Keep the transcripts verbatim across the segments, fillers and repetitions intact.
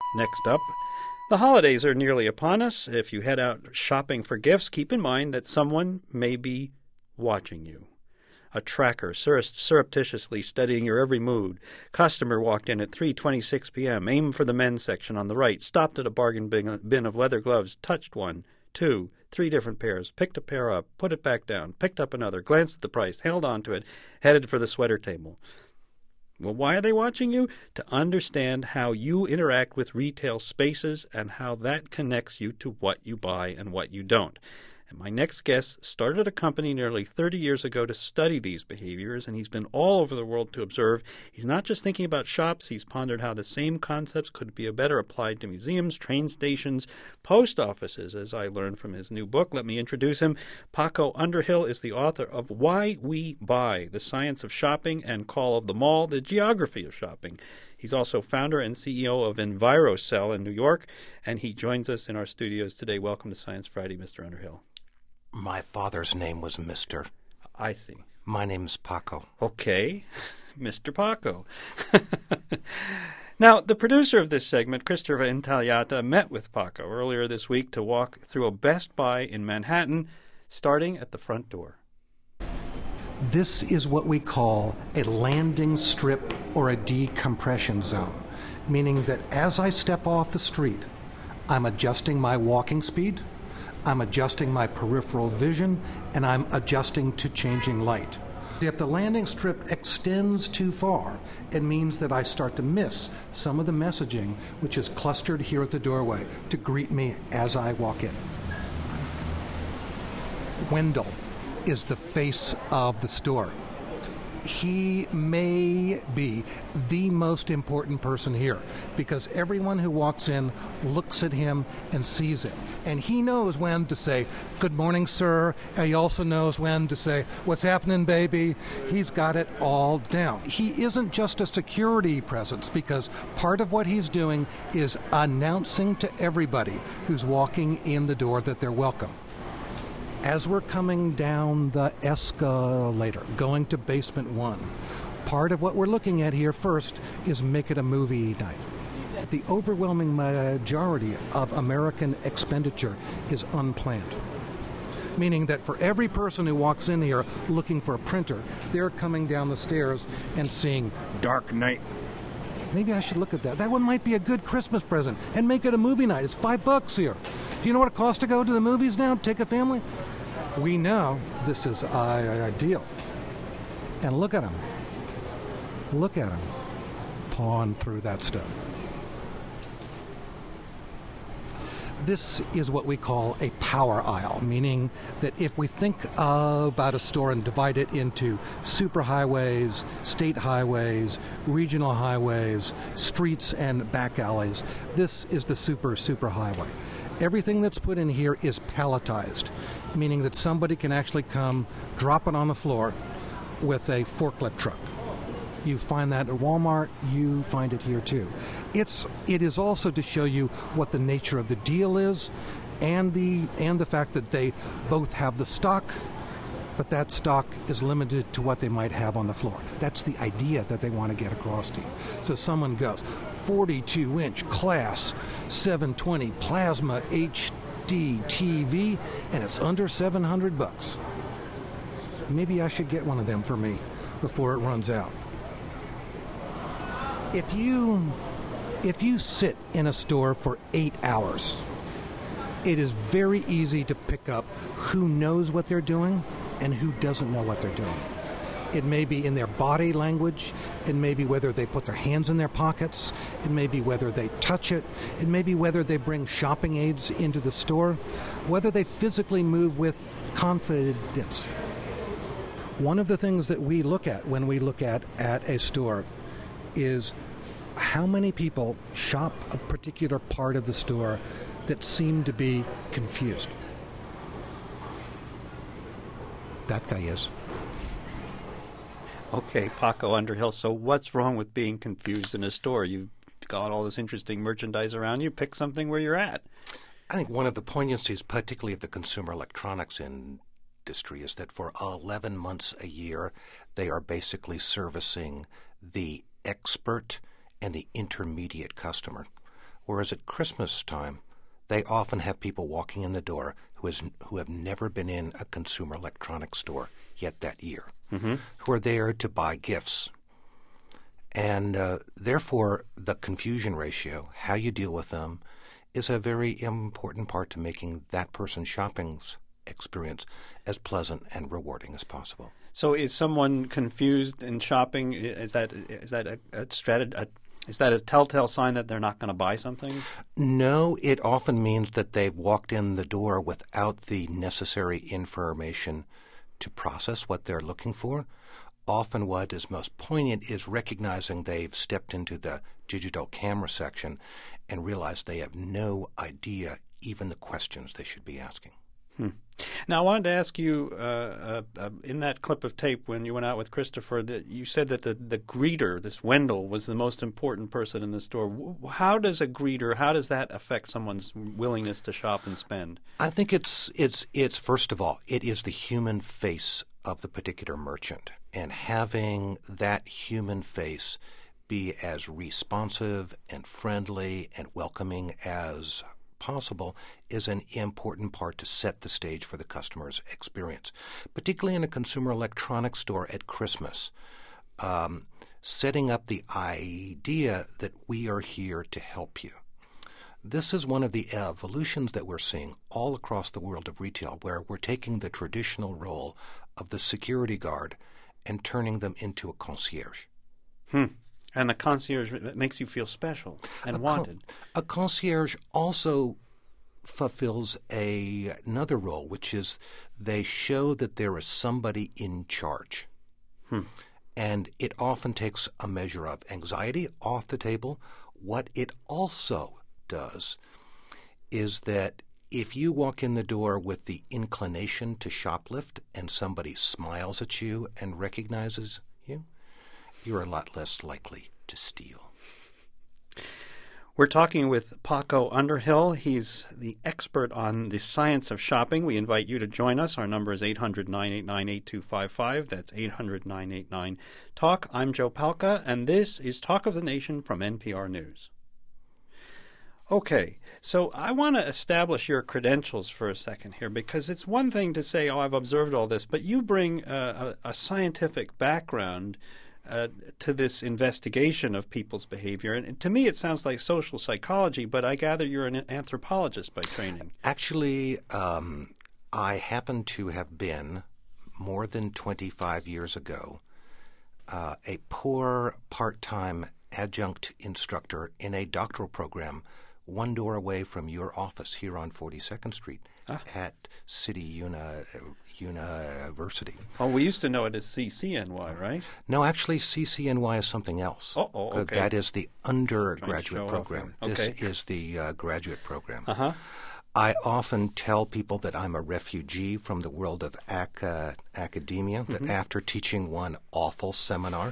Next up, the holidays are nearly upon us. If you head out shopping for gifts, keep in mind that someone may be watching you. A tracker sur- surreptitiously studying your every mood. Customer walked in at three twenty-six p.m., aimed for the men's section on the right, stopped at a bargain bin, bin of leather gloves, touched one, two, three different pairs, picked a pair up, put it back down, picked up another, glanced at the price, held on to it, headed for the sweater table. Well, why are they watching you? To understand how you interact with retail spaces and how that connects you to what you buy and what you don't. And my next guest started a company nearly thirty years ago to study these behaviors, and he's been all over the world to observe. He's not just thinking about shops. He's pondered how the same concepts could be better applied to museums, train stations, post offices, as I learned from his new book. Let me introduce him. Paco Underhill is the author of Why We Buy, The Science of Shopping and Call of the Mall, The Geography of Shopping. He's also founder and C E O of EnviroCell in New York, and he joins us in our studios today. Welcome to Science Friday, Mister Underhill. My father's name was Mister I see. My name's Paco. Okay, Mister Paco. Now, the producer of this segment, Christopher Intagliata, met with Paco earlier this week to walk through a Best Buy in Manhattan, starting at the front door. This is what we call a landing strip or a decompression zone, meaning that as I step off the street, I'm adjusting my walking speed, I'm adjusting my peripheral vision, and I'm adjusting to changing light. If the landing strip extends too far, it means that I start to miss some of the messaging which is clustered here at the doorway to greet me as I walk in. Wendell is the face of the store. He may be the most important person here because everyone who walks in looks at him and sees him. And he knows when to say, "Good morning, sir." And he also knows when to say, "What's happening, baby?" He's got it all down. He isn't just a security presence because part of what he's doing is announcing to everybody who's walking in the door that they're welcome. As we're coming down the escalator, going to basement one, part of what we're looking at here first is make it a movie night. The overwhelming majority of American expenditure is unplanned, meaning that for every person who walks in here looking for a printer, they're coming down the stairs and seeing Dark Knight. Maybe I should look at that. That one might be a good Christmas present and make it a movie night. It's five bucks here. Do you know what it costs to go to the movies now? Take a family? We know this is uh, ideal. And look at them. Look at them. Pawn through that stuff. This is what we call a power aisle, meaning that if we think uh, about a store and divide it into superhighways, state highways, regional highways, streets, and back alleys, this is the super, super highway. Everything that's put in here is palletized, meaning that somebody can actually come, drop it on the floor with a forklift truck. You find that at Walmart, you find it here too. It's it is also to show you what the nature of the deal is and the and the fact that they both have the stock, but that stock is limited to what they might have on the floor. That's the idea that they want to get across to you. So someone goes, forty-two inch class, seven twenty plasma H D T V, and it's under seven hundred bucks. Maybe I should get one of them for me before it runs out. If you if you sit in a store for eight hours, it is very easy to pick up who knows what they're doing and who doesn't know what they're doing. It may be in their body language. It may be whether they put their hands in their pockets. It may be whether they touch it. It may be whether they bring shopping aids into the store, whether they physically move with confidence. One of the things that we look at when we look at, at a store is how many people shop a particular part of the store that seem to be confused. That guy is. Okay, Paco Underhill, so what's wrong with being confused in a store? You've got all this interesting merchandise around you. Pick something where you're at. I think one of the poignancies, particularly of the consumer electronics industry, is that for eleven months a year, they are basically servicing the expert and the intermediate customer. Whereas at Christmas time, they often have people walking in the door who, is, who have never been in a consumer electronics store yet that year, mm-hmm. who are there to buy gifts. And uh, therefore, the confusion ratio, how you deal with them, is a very important part to making that person's shopping experience as pleasant and rewarding as possible. So, is someone confused in shopping? Is that is that a, a strategy? A, is that a telltale sign that they're not going to buy something? No, it often means that they've walked in the door without the necessary information to process what they're looking for. Often what is most poignant is recognizing they've stepped into the digital camera section and realized they have no idea even the questions they should be asking. Hmm. Now, I wanted to ask you, uh, uh, uh, in that clip of tape when you went out with Christopher, that you said that the, the greeter, this Wendell, was the most important person in the store. How does a greeter, how does that affect someone's willingness to shop and spend? I think it's it's it's first of all, it is the human face of the particular merchant, and having that human face be as responsive and friendly and welcoming as possible is an important part to set the stage for the customer's experience, particularly in a consumer electronics store at Christmas. Um, setting up the idea that we are here to help you. This is one of the evolutions that we're seeing all across the world of retail, where we're taking the traditional role of the security guard and turning them into a concierge. Hmm. And a concierge makes you feel special and a wanted. Con- a concierge also fulfills a, another role, which is they show that there is somebody in charge. Hmm. And it often takes a measure of anxiety off the table. What it also does is that if you walk in the door with the inclination to shoplift and somebody smiles at you and recognizes you, you're a lot less likely to steal. We're talking with Paco Underhill. He's the expert on the science of shopping. We invite you to join us. Our number is eight hundred, nine eight nine, eight two five five. That's eight hundred, nine eight nine, talk. I'm Joe Palca, and this is Talk of the Nation from N P R News. Okay, so I want to establish your credentials for a second here, because it's one thing to say, oh, I've observed all this, but you bring a, a, a scientific background uh, to this investigation of people's behavior. And to me, it sounds like social psychology, but I gather you're an anthropologist by training. Actually, um, I happen to have been, more than twenty-five years ago, uh, a poor part-time adjunct instructor in a doctoral program one door away from your office here on forty-second Street ah. at City Uni- University. Oh, we used to know it as C C N Y, right? No, actually, C C N Y is something else. Oh, oh okay. That is the undergraduate program. Okay. This is the uh, graduate program. Uh-huh. I often tell people that I'm a refugee from the world of ac- academia, that mm-hmm. after teaching one awful seminar,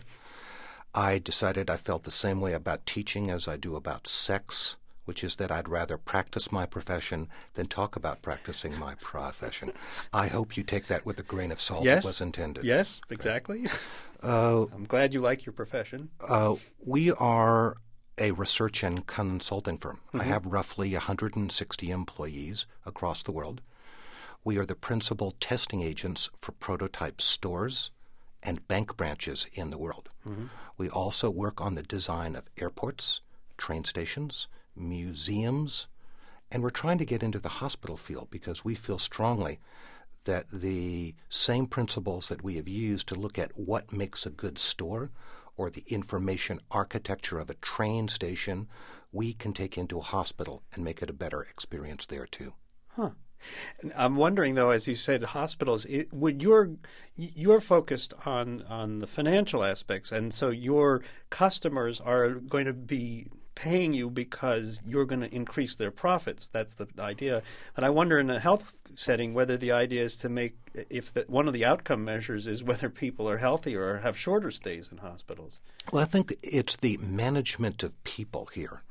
I decided I felt the same way about teaching as I do about sex, which is that I'd rather practice my profession than talk about practicing my profession. I hope you take that with a grain of salt. Yes. It was intended. Yes, exactly. Uh, I'm glad you like your profession. Uh, we are a research and consulting firm. Mm-hmm. I have roughly one hundred sixty employees across the world. We are the principal testing agents for prototype stores and bank branches in the world. Mm-hmm. We also work on the design of airports, train stations, museums, and we're trying to get into the hospital field because we feel strongly that the same principles that we have used to look at what makes a good store or the information architecture of a train station, we can take into a hospital and make it a better experience there too. Huh. I'm wondering, though, as you said, hospitals, it, would your you're focused on, on the financial aspects, and so your customers are going to be paying you because you're going to increase their profits. That's the idea. But I wonder in a health setting whether the idea is to make, if the, one of the outcome measures is whether people are healthier or have shorter stays in hospitals. Well, I think it's the management of people here. Mm-hmm.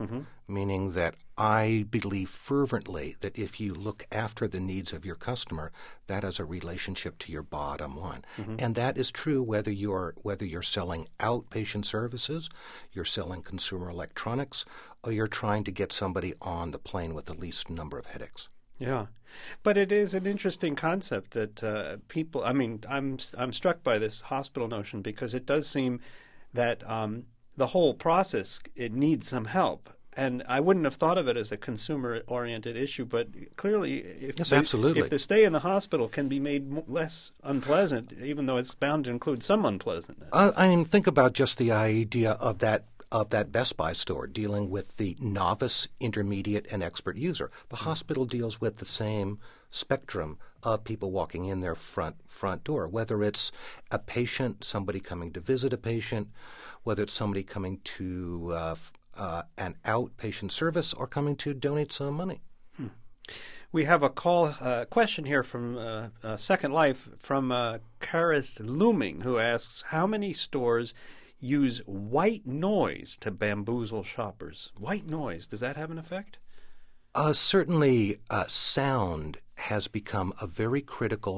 meaning that I believe fervently that if you look after the needs of your customer, that is a relationship to your bottom line. Mm-hmm. And that is true whether you're whether you're selling outpatient services, you're selling consumer electronics, or you're trying to get somebody on the plane with the least number of headaches. Yeah, but it is an interesting concept that uh, people. I mean, I'm I'm struck by this hospital notion because it does seem that um, the whole process it needs some help. And I wouldn't have thought of it as a consumer-oriented issue, but clearly, if, yes, the, absolutely. if the stay in the hospital can be made less unpleasant, even though it's bound to include some unpleasantness. Uh, I mean, think about just the idea of that of that Best Buy store dealing with the novice, intermediate, and expert user. The mm-hmm. hospital deals with the same spectrum of people walking in their front front door, whether it's a patient, somebody coming to visit a patient, whether it's somebody coming to uh, Uh, an outpatient service or coming to donate some money. Hmm. We have a call uh, question here from uh, uh, Second Life from uh, Karis Looming, who asks, how many stores use white noise to bamboozle shoppers? White noise, does that have an effect? Uh, certainly, uh, sound has become a very critical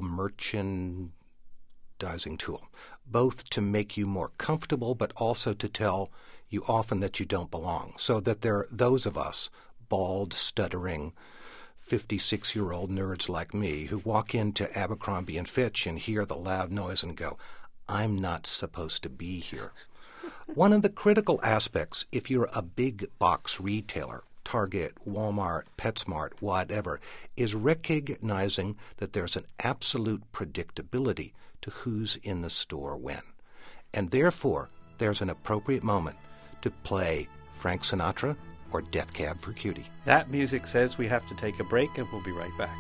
merchandising tool, both to make you more comfortable but also to tell you often that you don't belong, so that there are those of us, bald, stuttering, fifty-six-year-old nerds like me, who walk into Abercrombie and Fitch and hear the loud noise and go, I'm not supposed to be here. One of the critical aspects, if you're a big box retailer, Target, Walmart, PetSmart, whatever, is recognizing that there's an absolute predictability to who's in the store when. And therefore, there's an appropriate moment to play Frank Sinatra or Death Cab for Cutie. That music says we have to take a break, and we'll be right back.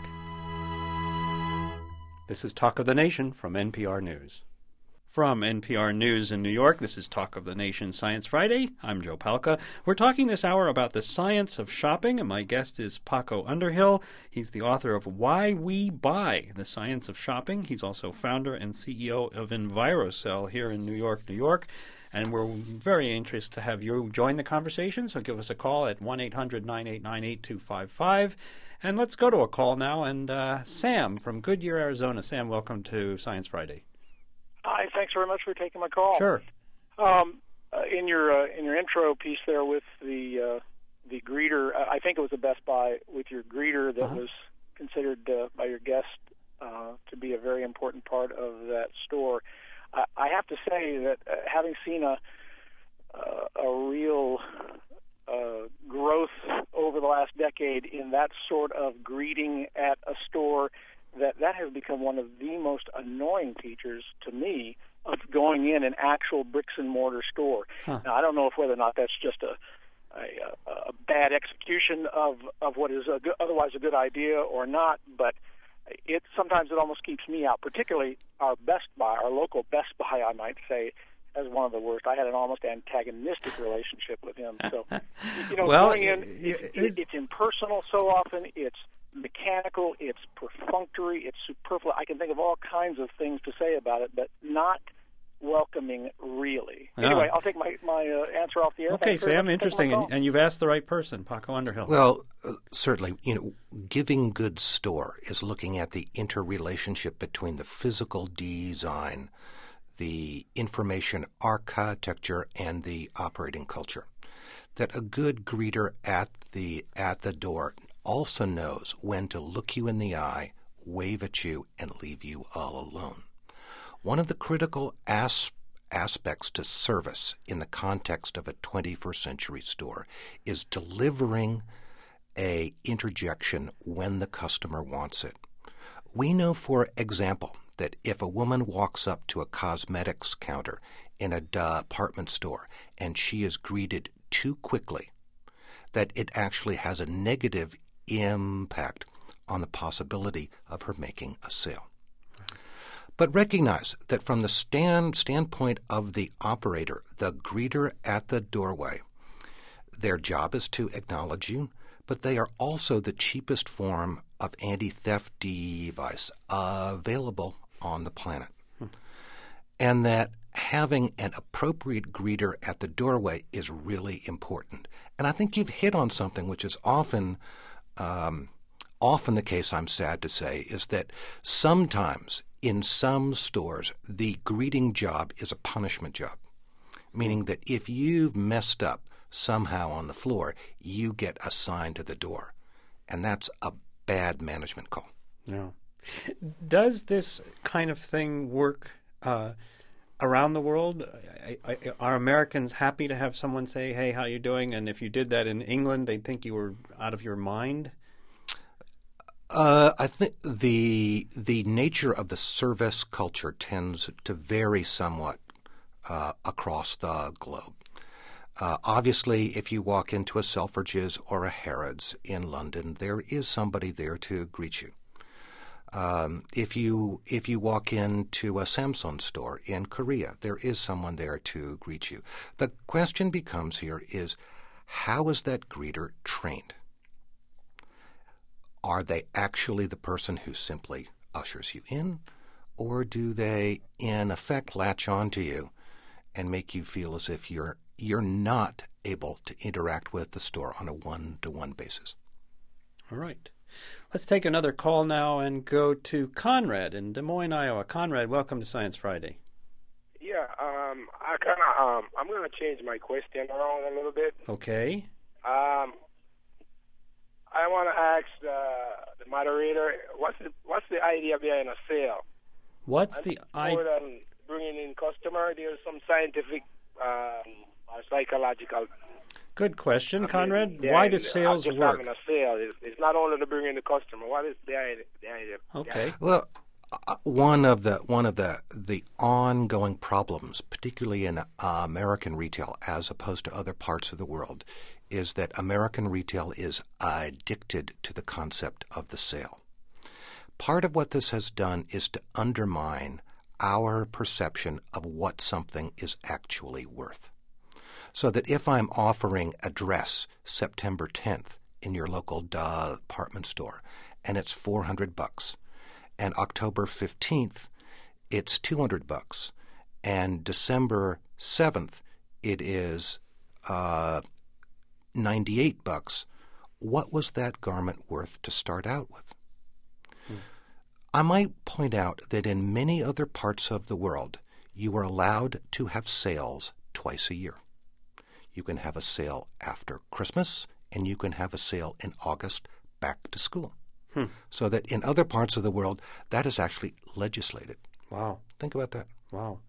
This is Talk of the Nation from N P R News. From N P R News in New York, this is Talk of the Nation Science Friday. I'm Joe Palca. We're talking this hour about the science of shopping, and my guest is Paco Underhill. He's the author of Why We Buy, The Science of Shopping. He's also founder and C E O of EnviroCell here in New York, New York. And we're very interested to have you join the conversation, so give us a call at one eight hundred nine eight nine eight two five five. And let's go to a call now. And uh, Sam from Goodyear, Arizona. Sam, welcome to Science Friday. Hi, thanks very much for taking my call. Sure. Um, uh, in your uh, in your intro piece there with the uh, the greeter, I think it was a Best Buy with your greeter that uh-huh. was considered uh, by your guest uh, to be a very important part of that store. Uh, I have to say that uh, having seen a uh, a real uh, growth over the last decade in that sort of greeting at a store, that that has become one of the most annoying features to me of going in an actual bricks and mortar store. Huh. Now, I don't know if whether or not that's just a a, a bad execution of, of what is a good, otherwise a good idea or not, but it sometimes it almost keeps me out, particularly our Best Buy, our local Best Buy, I might say, as one of the worst. I had an almost antagonistic relationship with him. So, you know, well, going in, it, it, it's impersonal so often, it's mechanical, it's perfunctory, it's superfluous. I can think of all kinds of things to say about it, but not welcoming, really. Oh. Anyway, I'll take my, my uh, answer off the air. Okay, Sam, interesting. And, and you've asked the right person, Paco Underhill. Well, uh, certainly, you know, Giving Good Store is looking at the interrelationship between the physical design, the information architecture, and the operating culture. That a good greeter at the at the door also knows when to look you in the eye, wave at you, and leave you all alone. One of the critical as- aspects to service in the context of a twenty-first century store is delivering a interjection when the customer wants it. We know, for example, that if a woman walks up to a cosmetics counter in a department store and she is greeted too quickly, that it actually has a negative impact on the possibility of her making a sale. But recognize that from the stand standpoint of the operator, the greeter at the doorway, their job is to acknowledge you, but they are also the cheapest form of anti-theft device available on the planet. Hmm. And that having an appropriate greeter at the doorway is really important. And I think you've hit on something which is often um, often the case, I'm sad to say, is that sometimes in some stores the greeting job is a punishment job, meaning that if you've messed up somehow on the floor, you get assigned to the door. And that's a bad management call. No. Does this kind of thing work uh, around the world? I, I, are Americans happy to have someone say, hey, how you doing? And if you did that in England, they'd think you were out of your mind? Uh, I think the the nature of the service culture tends to vary somewhat uh, across the globe. Uh, obviously, if you walk into a Selfridges or a Harrods in London, there is somebody there to greet you. Um, if you if you walk into a Samsung store in Korea, there is someone there to greet you. The question becomes here is, how is that greeter trained? Are they actually the person who simply ushers you in, or do they, in effect, latch on to you and make you feel as if you're you're not able to interact with the store on a one-to-one basis? All right. Let's take another call now and go to Conrad in Des Moines, Iowa. Conrad, welcome to Science Friday. Yeah, um, I kind of, um, I'm going to change my question around a little bit. Okay. Um, I want to ask the, the moderator, what's the, what's the idea behind a sale? What's and the more idea? than bringing in customer, there's some scientific um, or psychological. Good question, I mean, Conrad. the Why idea- do sales just work? having a sale is it's not only to bring in the customer. What is the idea? The idea? Okay. Well, uh, one of the one of the the ongoing problems, particularly in uh, American retail as opposed to other parts of the world, is that American retail is addicted to the concept of the sale. Part of what this has done is to undermine our perception of what something is actually worth. So that if I'm offering a dress September tenth in your local department store and it's four hundred bucks, and October fifteenth it's two hundred bucks, and December seventh it is uh, ninety-eight bucks, what was that garment worth to start out with? Hmm. I might point out that in many other parts of the world, you are allowed to have sales twice a year. You can have a sale after Christmas, and you can have a sale in August back to school. Hmm. So that in other parts of the world, that is actually legislated. Wow. Think about that. Wow.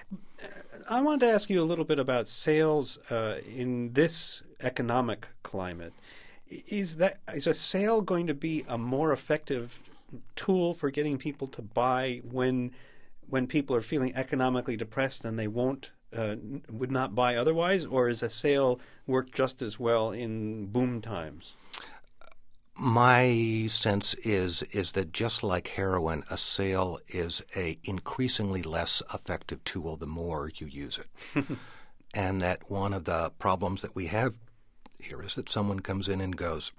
I wanted to ask you a little bit about sales uh, in this economic climate. Is that is a sale going to be a more effective tool for getting people to buy when when people are feeling economically depressed and they won't uh, would not buy otherwise, or is a sale work just as well in boom times? My sense is is that just like heroin, a sale is a increasingly less effective tool the more you use it. And that one of the problems that we have here is that someone comes in and goes,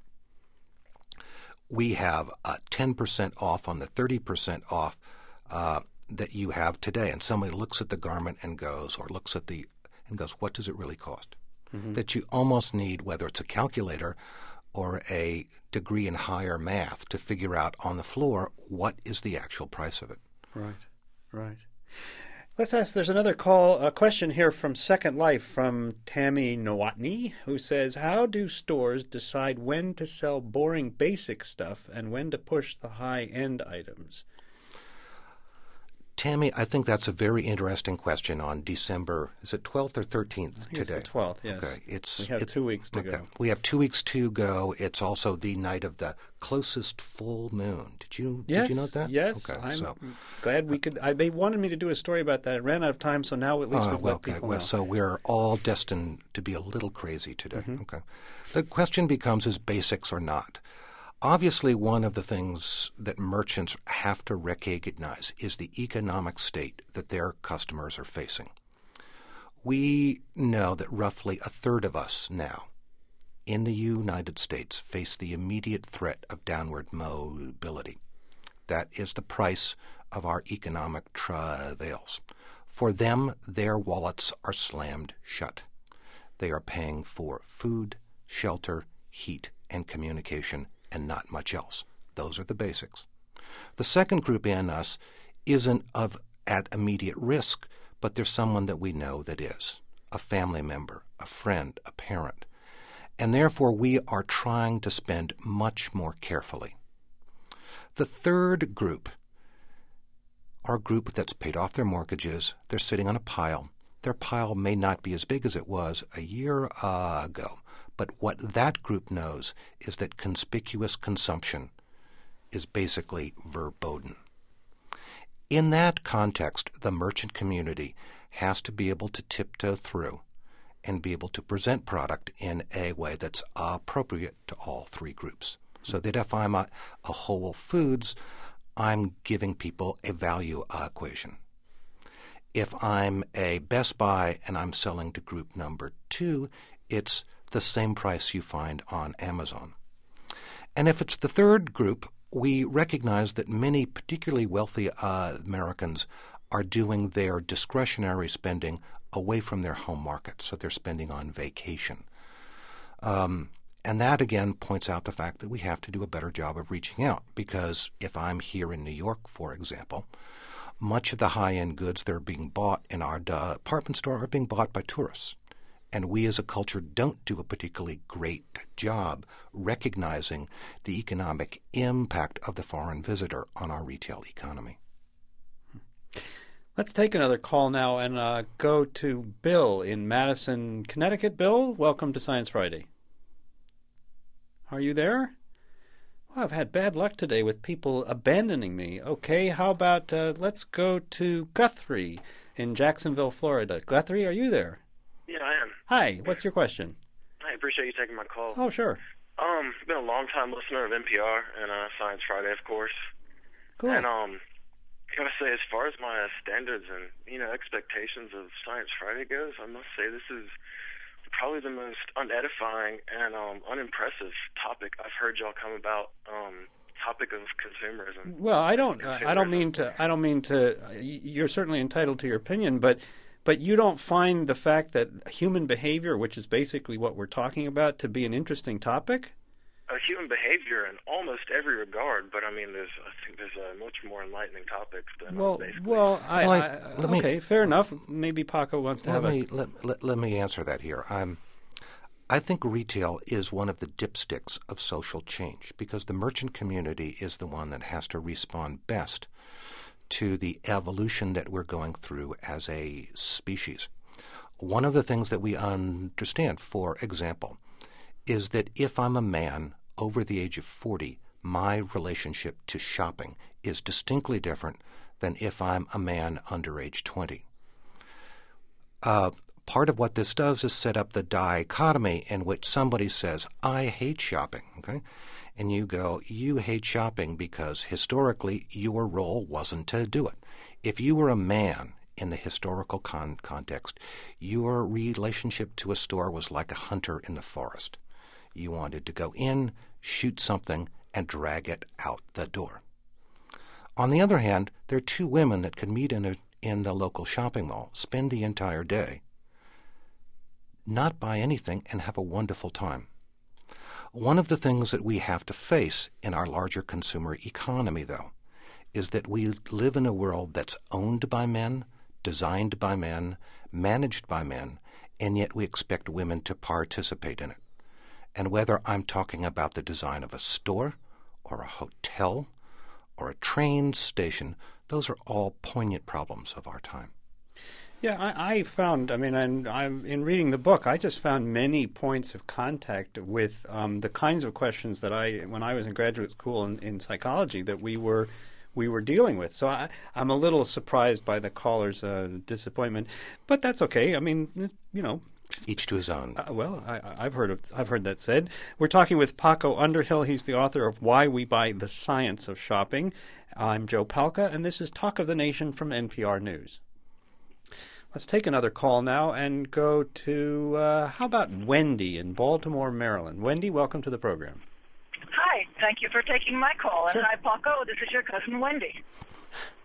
we have a ten percent off on the thirty percent off uh, that you have today. And somebody looks at the garment and goes, or looks at the, and goes, what does it really cost? Mm-hmm. That you almost need, whether it's a calculator or a degree in higher math, to figure out on the floor what is the actual price of it. Right, right. Let's ask, there's another call, a question here from Second Life from Tammy Nowotny, who says, how do stores decide when to sell boring basic stuff and when to push the high-end items? Tammy, I think that's a very interesting question on December, is it twelfth or thirteenth today? It's the twelfth, yes. Okay. It's, we have it's, two weeks to okay. go. We have two weeks to go. It's also the night of the closest full moon. Did you, yes, did you know that? Yes, okay, I'm so. glad we could. I, they wanted me to do a story about that. I ran out of time, so now at least uh, we've well, let people okay. well, know. So we're all destined to be a little crazy today. Mm-hmm. Okay. The question becomes, is basics or not? Obviously, one of the things that merchants have to recognize is the economic state that their customers are facing. We know that roughly a third of us now in the United States face the immediate threat of downward mobility. That is the price of our economic travails. For them, their wallets are slammed shut. They are paying for food, shelter, heat, and communication, and not much else. Those are the basics. The second group in us isn't of at immediate risk, but there's someone that we know that is, a family member, a friend, a parent. And therefore we are trying to spend much more carefully. The third group, our group that's paid off their mortgages, they're sitting on a pile. Their pile may not be as big as it was a year uh, ago, but what that group knows is that conspicuous consumption is basically verboten. In that context, the merchant community has to be able to tiptoe through and be able to present product in a way that's appropriate to all three groups. So that if I'm a, a Whole Foods, I'm giving people a value equation. If I'm a Best Buy and I'm selling to group number two, it's the same price you find on Amazon. And if it's the third group, we recognize that many particularly wealthy uh, Americans are doing their discretionary spending away from their home market, so they're spending on vacation. Um, and that, again, points out the fact that we have to do a better job of reaching out, because if I'm here in New York, for example, much of the high-end goods that are being bought in our uh, department store are being bought by tourists. And we as a culture don't do a particularly great job recognizing the economic impact of the foreign visitor on our retail economy. Let's take another call now and uh, go to Bill in Madison, Connecticut. Bill, welcome to Science Friday. Are you there? Well, I've had bad luck today with people abandoning me. Okay, how about uh, let's go to Guthrie in Jacksonville, Florida. Guthrie, are you there? Yeah, I am. Hi, what's your question? I appreciate you taking my call. Oh, sure. Um, been a long-time listener of N P R and uh, Science Friday, of course. Cool. And um, I gotta say, as far as my standards and you know expectations of Science Friday goes, I must say this is probably the most unedifying and um, unimpressive topic I've heard y'all come about. Um, topic of consumerism. Well, I don't. Consumerism. I don't mean to. I don't mean to. You're certainly entitled to your opinion, but. But you don't find the fact that human behavior, which is basically what we're talking about, to be an interesting topic? Uh, human behavior in almost every regard, but I mean, there's I think there's a much more enlightening topic than well, basically. Well, I, well, I, I, let okay, me, fair enough. Maybe Paco wants to let have me, a... Let, let, let me answer that here. I'm, I think retail is one of the dipsticks of social change because the merchant community is the one that has to respond best to the evolution that we're going through as a species. One of the things that we understand, for example, is that if I'm a man over the age of forty, my relationship to shopping is distinctly different than if I'm a man under age twenty. Uh, part of what this does is set up the dichotomy in which somebody says, I hate shopping, okay? And you go, you hate shopping because historically your role wasn't to do it. If you were a man in the historical con- context, your relationship to a store was like a hunter in the forest. You wanted to go in, shoot something, and drag it out the door. On the other hand, there are two women that could meet in, a, in the local shopping mall, spend the entire day, not buy anything, and have a wonderful time. One of the things that we have to face in our larger consumer economy, though, is that we live in a world that's owned by men, designed by men, managed by men, and yet we expect women to participate in it. And whether I'm talking about the design of a store or a hotel or a train station, those are all poignant problems of our time. Yeah, I, I found, I mean, I'm, I'm, in reading the book, I just found many points of contact with um, the kinds of questions that I, when I was in graduate school in, in psychology, that we were we were dealing with. So I, I'm a little surprised by the caller's uh, disappointment, but that's okay. I mean, you know. Each to his own. Uh, well, I, I've heard of, I've heard that said. We're talking with Paco Underhill. He's the author of Why We Buy: The Science of Shopping. I'm Joe Palca, and this is Talk of the Nation from N P R News. Let's take another call now and go to, uh, how about Wendy in Baltimore, Maryland. Wendy, welcome to the program. Hi, thank you for taking my call. Sure. And hi, Paco, this is your cousin Wendy.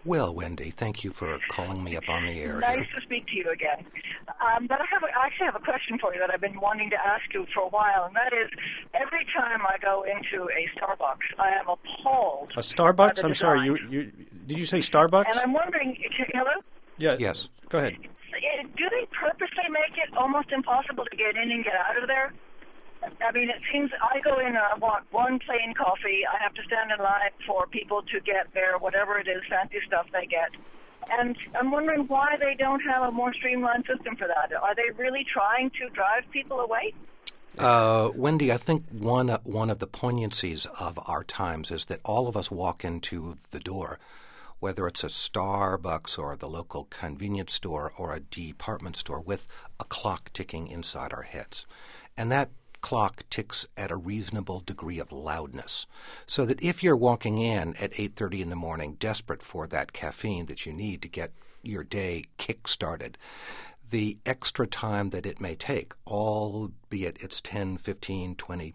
Well, Wendy, thank you for calling me up on the air. Nice to speak to you again. Um, but I, have a, I actually have a question for you that I've been wanting to ask you for a while, and that is, every time I go into a Starbucks, I am appalled. A Starbucks? I'm design. sorry, you, you did you say Starbucks? And I'm wondering, hello? Yeah. Yes. Go ahead. Do they purposely make it almost impossible to get in and get out of there? I mean, it seems I go in, I want one plain coffee. I have to stand in line for people to get their whatever it is, fancy stuff they get. And I'm wondering why they don't have a more streamlined system for that. Are they really trying to drive people away? Uh, Wendy, I think one uh, one of the poignancies of our times is that all of us walk into the door, whether it's a Starbucks or the local convenience store or a department store, with a clock ticking inside our heads. And that clock ticks at a reasonable degree of loudness, so that if you're walking in at eight thirty in the morning desperate for that caffeine that you need to get your day kick-started, the extra time that it may take, albeit it's ten, fifteen, twenty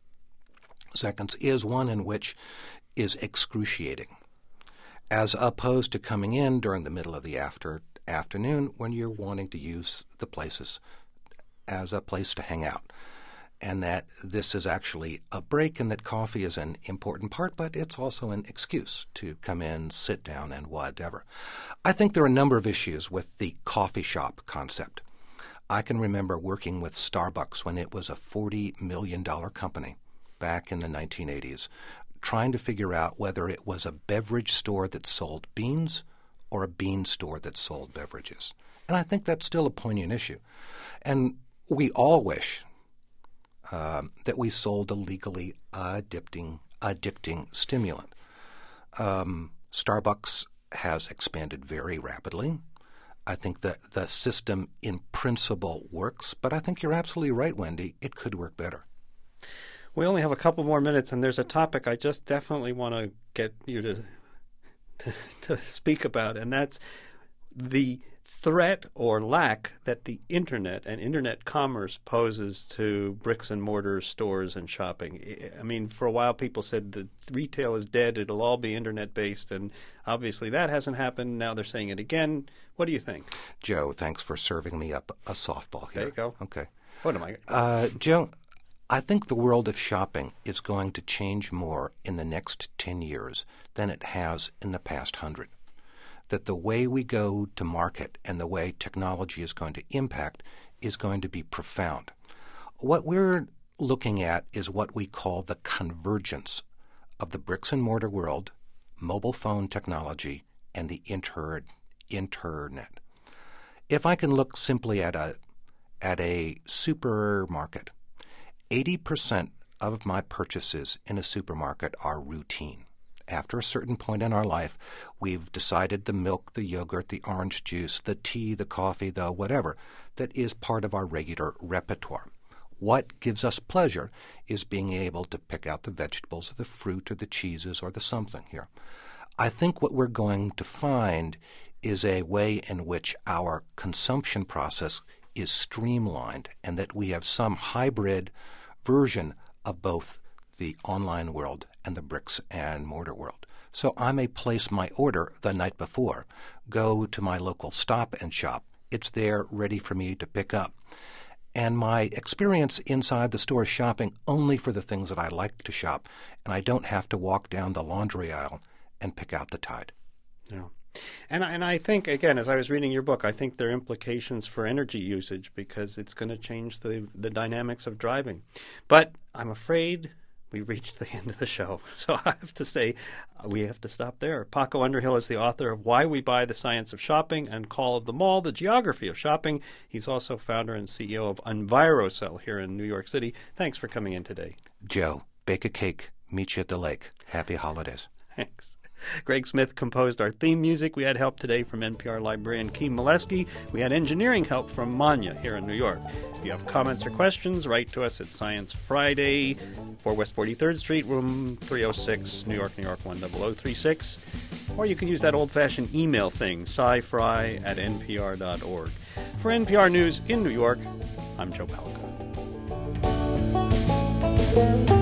seconds, is one in which is excruciating, as opposed to coming in during the middle of the after afternoon when you're wanting to use the places as a place to hang out. And that this is actually a break, and that coffee is an important part, but it's also an excuse to come in, sit down, and whatever. I think there are a number of issues with the coffee shop concept. I can remember working with Starbucks when it was a forty million dollars company back in the nineteen eighties, trying to figure out whether it was a beverage store that sold beans or a bean store that sold beverages. And I think that's still a poignant issue. And we all wish Um, that we sold a legally addicting, addicting stimulant. Um, Starbucks has expanded very rapidly. I think that the system in principle works, but I think you're absolutely right, Wendy. It could work better. We only have a couple more minutes, and there's a topic I just definitely want to get you to, to, to speak about, and that's the threat or lack that the Internet and Internet commerce poses to bricks and mortar stores and shopping. I mean, for a while people said that retail is dead, it'll all be Internet-based, and obviously that hasn't happened. Now they're saying it again. What do you think? Joe, thanks for serving me up a softball here. There you go. Okay. What am I? Uh, Joe, I think the world of shopping is going to change more in the next ten years than it has in the past hundred. That the way we go to market and the way technology is going to impact is going to be profound. What we're looking at is what we call the convergence of the bricks and mortar world, mobile phone technology, and the inter- internet. If I can look simply at a at a supermarket, eighty percent of my purchases in a supermarket are routine. After a certain point in our life, we've decided the milk, the yogurt, the orange juice, the tea, the coffee, the whatever, that is part of our regular repertoire. What gives us pleasure is being able to pick out the vegetables or the fruit or the cheeses or the something here. I think what we're going to find is a way in which our consumption process is streamlined, and that we have some hybrid version of both the online world and the bricks and mortar world. So I may place my order the night before, go to my local Stop and Shop. It's there ready for me to pick up. And my experience inside the store is shopping only for the things that I like to shop, and I don't have to walk down the laundry aisle and pick out the Tide. Yeah. And I, and I think, again, as I was reading your book, I think there are implications for energy usage because it's going to change the, the dynamics of driving. But I'm afraid we reached the end of the show. So I have to say we have to stop there. Paco Underhill is the author of Why We Buy, The Science of Shopping, and Call of the Mall, The Geography of Shopping. He's also founder and C E O of Envirocell here in New York City. Thanks for coming in today. Joe, bake a cake. Meet you at the lake. Happy holidays. Thanks. Greg Smith composed our theme music. We had help today from N P R librarian Keem Molesky. We had engineering help from Manya here in New York. If you have comments or questions, write to us at Science Friday, four West forty-third Street, room three oh six, New York, New York one zero zero three six. Or you can use that old-fashioned email thing, scifry at n p r dot org. For N P R News in New York, I'm Joe Palca.